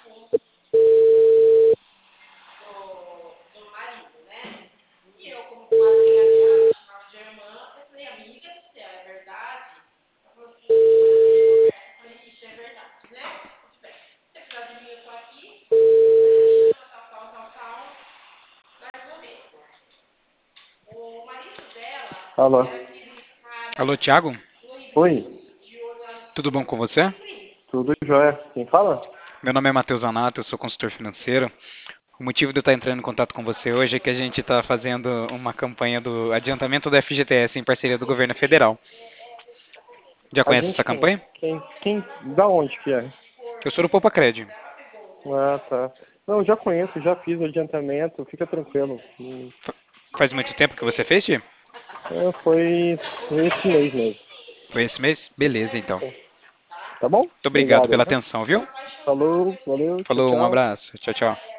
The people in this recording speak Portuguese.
Alô? Alô, Thiago? Oi, Tudo bom com você? tudo jóia? Quem fala? Meu nome é Matheus Anato, eu sou consultor financeiro. O motivo de eu estar entrando em contato com você hoje é que a gente está fazendo uma campanha do adiantamento do FGTS em parceria do governo federal. Já A conhece gente essa quem? campanha? Da onde que é? Eu sou do Poupa Cred. Ah, tá. Não, já conheço, já fiz o adiantamento, fica tranquilo. Faz muito tempo que você fez, Ti? Foi esse mês mesmo. Foi esse mês? Beleza, então. Tá bom? Muito obrigado Obrigado pela aí, viu? atenção, viu? Falou, valeu, tchau, Falou, um tchau. abraço. Tchau, tchau.